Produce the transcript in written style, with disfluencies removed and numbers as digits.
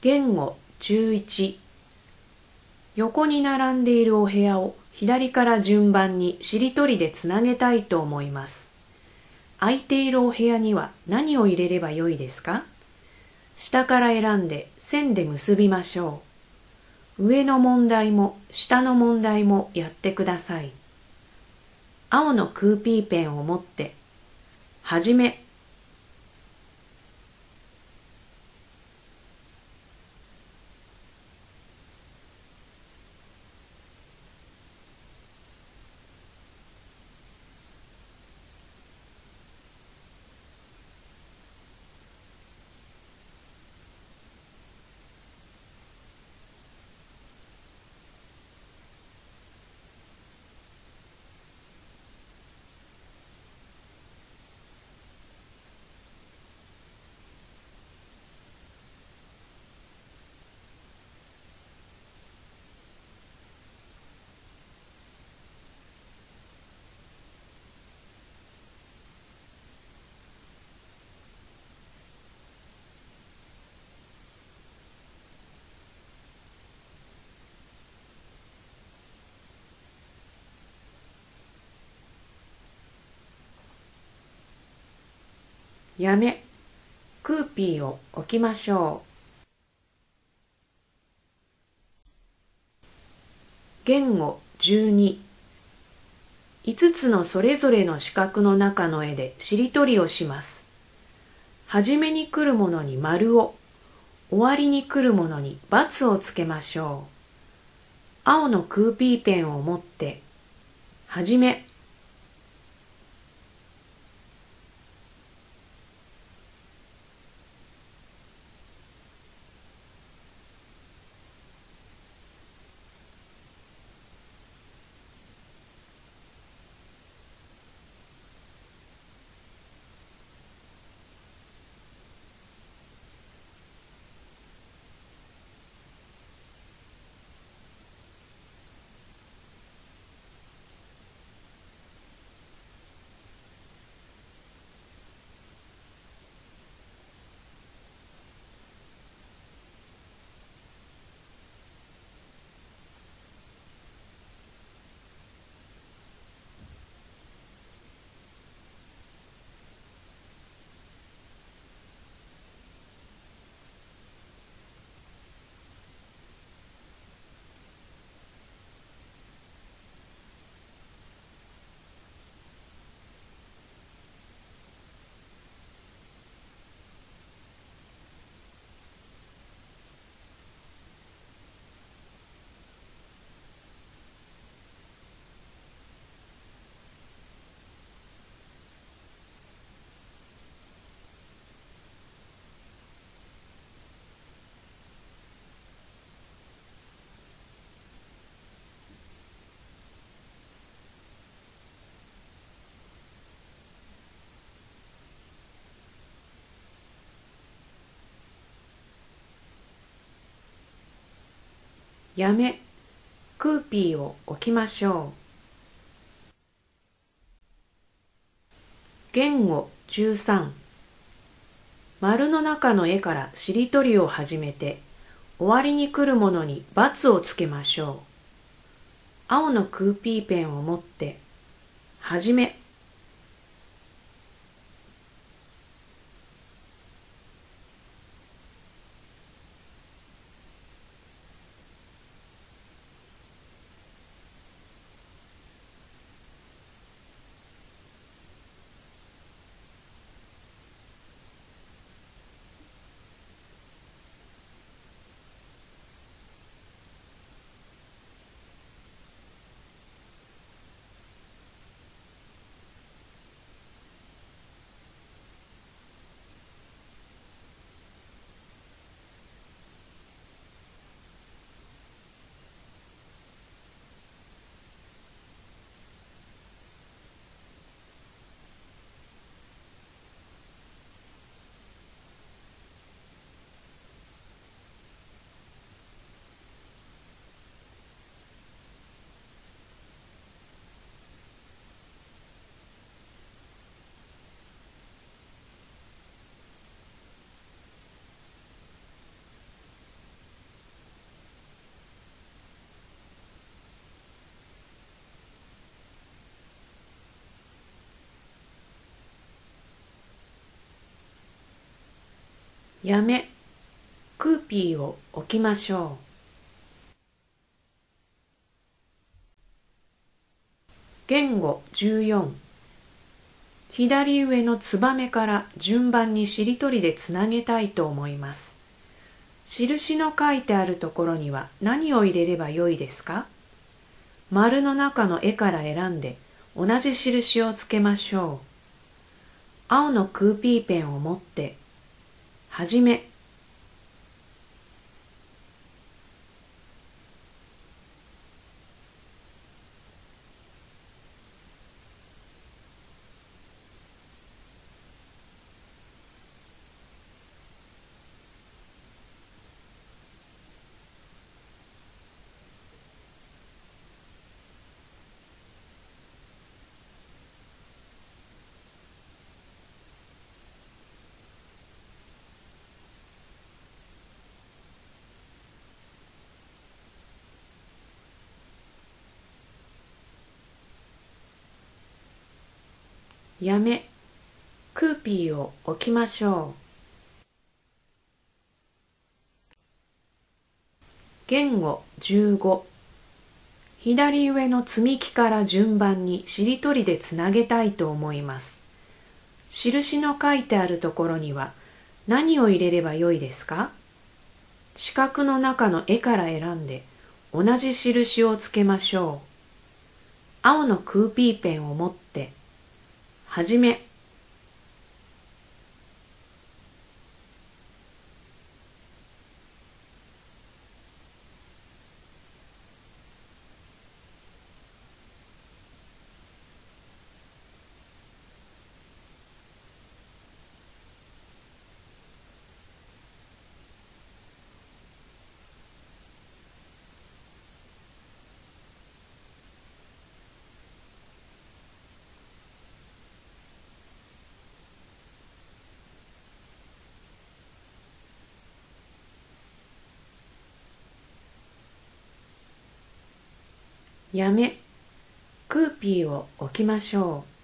言語11。横に並んでいるお部屋を左から順番にしりとりでつなげたいと思います。空いているお部屋には何を入れればよいですか？下から選んで線で結びましょう。上の問題も下の問題もやってください。青のクーピーペンを持って、はじめ。やめ、クーピーを置きましょう。言語12。5つのそれぞれの四角の中の絵でしりとりをします。はじめに来るものに丸を、終わりに来るものに×をつけましょう。青のクーピーペンを持って、はじめ。やめ、クーピーを置きましょう。言語13。丸の中の絵からしりとりを始めて、終わりに来るものに×をつけましょう。青のクーピーペンを持って、はじめ。 やめ、クーピーを置きましょう。言語14。左上のツバメから順番にしりとりでつなげたいと思います。印の書いてあるところには何を入れればよいですか？丸の中の絵から選んで同じ印をつけましょう。青のクーピーペンを持って、はじめ、やめ、クーピーを置きましょう。言語15。左上の積み木から順番にしりとりでつなげたいと思います。印の書いてあるところには何を入れればよいですか？四角の中の絵から選んで同じ印をつけましょう。青のクーピーペンを持って、はじめ、やめ、クーピーを置きましょう。